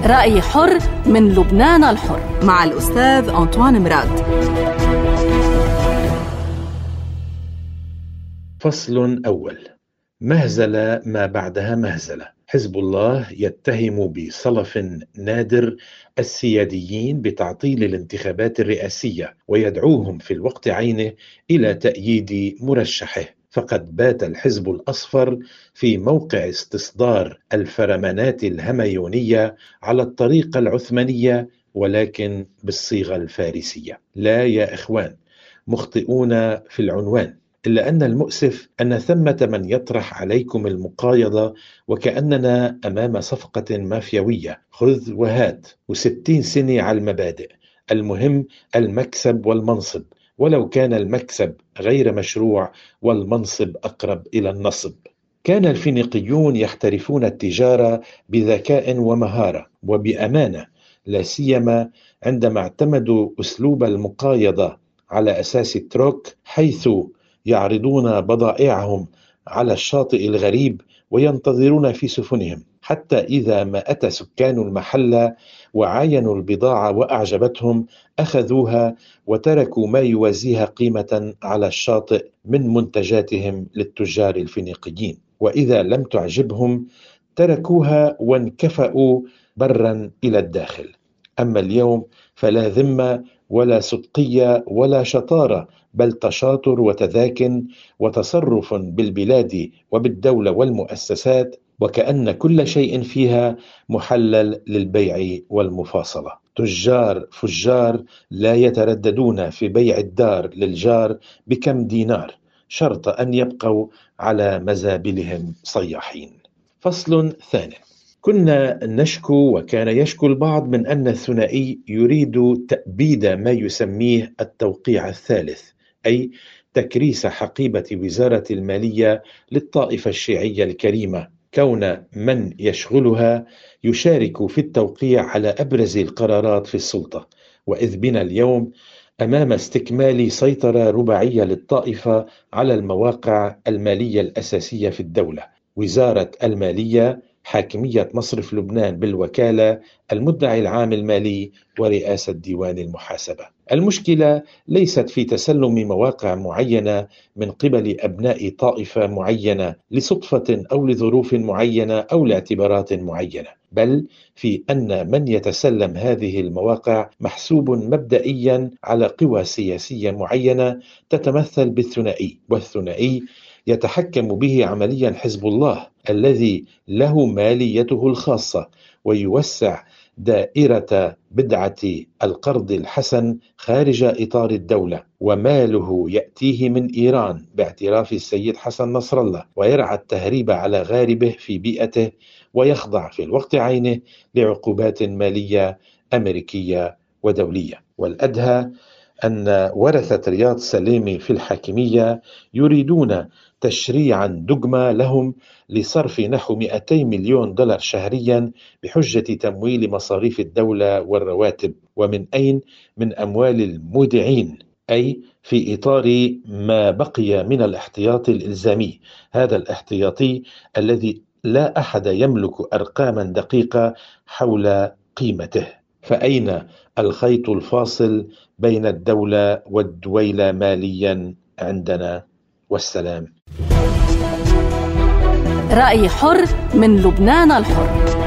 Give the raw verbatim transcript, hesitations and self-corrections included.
رأي حر من لبنان الحر مع الأستاذ أنطوان مراد. فصل أول. مهزلة ما بعدها مهزلة. حزب الله يتهم بصلف نادر السياديين بتعطيل الانتخابات الرئاسية ويدعوهم في الوقت عينه إلى تأييد مرشحه، فقد بات الحزب الأصفر في موقع استصدار الفرمانات الهميونية على الطريقة العثمانية ولكن بالصيغة الفارسية. لا يا إخوان، مخطئون في العنوان، إلا أن المؤسف أن ثمة من يطرح عليكم المقايضة وكأننا أمام صفقة مافيوية، خذ وهات، وستين سنة على المبادئ، المهم المكسب والمنصب، ولو كان المكسب غير مشروع والمنصب أقرب إلى النصب. كان الفينيقيون يحترفون التجارة بذكاء ومهارة وبأمانة، لا سيما عندما اعتمدوا أسلوب المقايضة على أساس التروك، حيث يعرضون بضائعهم على الشاطئ الغريب وينتظرون في سفنهم حتى إذا ما أتى سكان المحلة وعاينوا البضاعة وأعجبتهم أخذوها وتركوا ما يوازيها قيمة على الشاطئ من منتجاتهم للتجار الفينيقيين، وإذا لم تعجبهم تركوها وانكفأوا برا إلى الداخل. أما اليوم فلا ذمة ولا صدقية ولا شطارة، بل تشاطر وتذاكن وتصرف بالبلاد وبالدولة والمؤسسات، وكأن كل شيء فيها محلل للبيع والمفاصلة. تجار فجار لا يترددون في بيع الدار للجار بكم دينار، شرط أن يبقوا على مزابلهم صياحين. فصل ثاني. كنا نشكو وكان يشكو البعض من أن الثنائي يريد تأبيد ما يسميه التوقيع الثالث، أي تكريس حقيبة وزارة المالية للطائفة الشيعية الكريمة، كون من يشغلها يشارك في التوقيع على أبرز القرارات في السلطة. وإذ بنا اليوم أمام استكمال سيطرة رباعية للطائفة على المواقع المالية الأساسية في الدولة: وزارة المالية، حاكمية مصرف لبنان بالوكالة، المدعي العام المالي، ورئاسة ديوان المحاسبة. المشكلة ليست في تسلم مواقع معينة من قبل أبناء طائفة معينة لصدفة أو لظروف معينة أو لاعتبارات معينة، بل في أن من يتسلم هذه المواقع محسوب مبدئيا على قوى سياسية معينة تتمثل بالثنائي، والثنائي يتحكم به عمليا حزب الله الذي له ماليته الخاصة ويوسع دائرة بدعة القرض الحسن خارج إطار الدولة، وماله يأتيه من إيران باعتراف السيد حسن نصر الله، ويرعى التهريب على غاربه في بيئته، ويخضع في الوقت عينه لعقوبات مالية أمريكية ودولية. والأدهى أن ورثة رياض سليمي في الحاكمية يريدون تشريعا دجمة لهم لصرف نحو مئتي مليون دولار شهريا بحجة تمويل مصاريف الدولة والرواتب. ومن أين؟ من أموال المودعين، أي في إطار ما بقي من الاحتياطي الإلزامي، هذا الاحتياطي الذي لا أحد يملك أرقاما دقيقة حول قيمته. فأين الخيط الفاصل بين الدولة والدويلة ماليا عندنا؟ والسلام. رأي حر من لبنان الحر.